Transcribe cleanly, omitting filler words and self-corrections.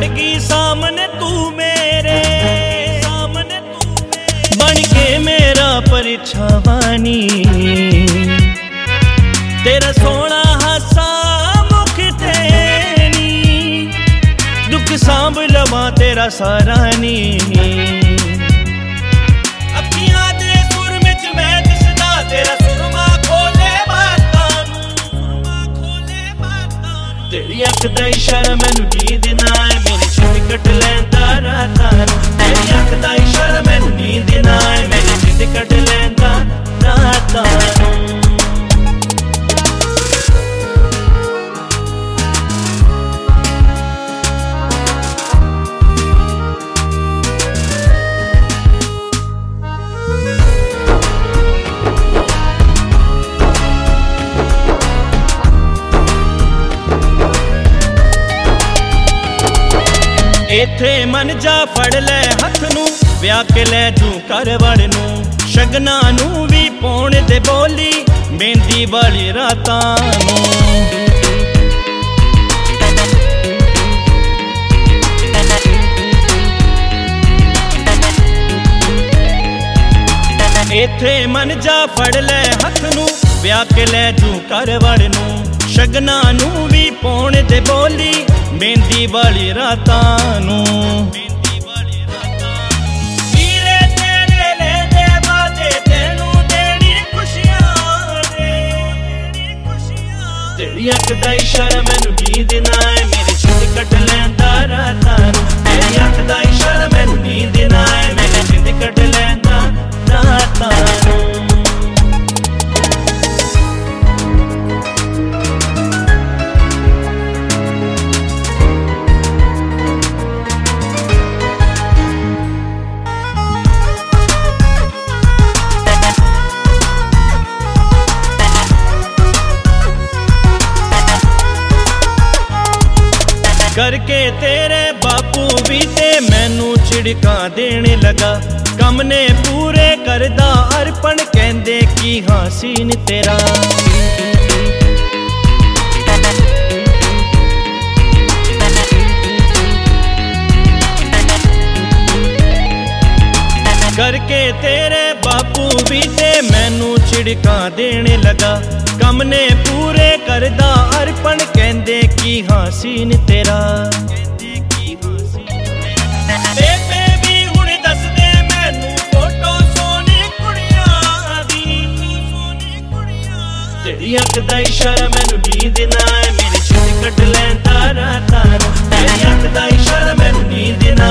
खड़ गई सामने तू मेरे, बन के मेरा परछावानी। तेरा सोना हासा मुख तेनी, दुख सांभ लवा तेरा सारा नी। अखियां दे सुर विच मैं दिसदा तेरा सुरमा खोले बातां नूं। तेरी अख दा इशारा मैनू नींद ना आए, मेरी जिंद कट लैंदा रातां नूं। तेरी अख दा इशारा मैनू नींद ना आए, मेरी जिंद कट लैंदा रातां नूं। इथे मन जा फड़ ले हथ नूं, ब्याह के लै जू घर वड़ नूं। शगना नूं भी पौण दे बोली, मेहंदी वाली रातां नूं। इथे मन जा फड़ ले हथ नूं, ब्याह के लै जू घर वड़ नूं। शगना नूं भी पौण दे बोली, मेहंदी वाली रातां नूं। वीरे तेरे लेंदे वादे तैनू देनी खुशियां दे। तेरी अख दा इशारा मैनू नींद ना आए, मेरी जिंद कट लैंदा रातां नूं। तेरी अख दा इशारा मैनू नींद ना आए, मेरी जिंद कट लैंदा रातां नूं। करके तेरे बापू भी ते मैनू छिड़का देने लगा। कम ने पूरे करदा अर्पण, कहंदे की हासीन तेरा। करके तेरे बापू भी ते मैनू छिड़का देने लगा। कम ने पूरे करदा अर्पण, कहंदे की हासीन तेरा। बेबे भी हुण दस दे मैनू फोटो सोनी कुड़ियां दी। तेरी अख दा इशारा मैनू नींद ना आए, मेरी जिंद कट लैंदा रातां नूं। तेरी अख दा इशारा मैनू नींद ना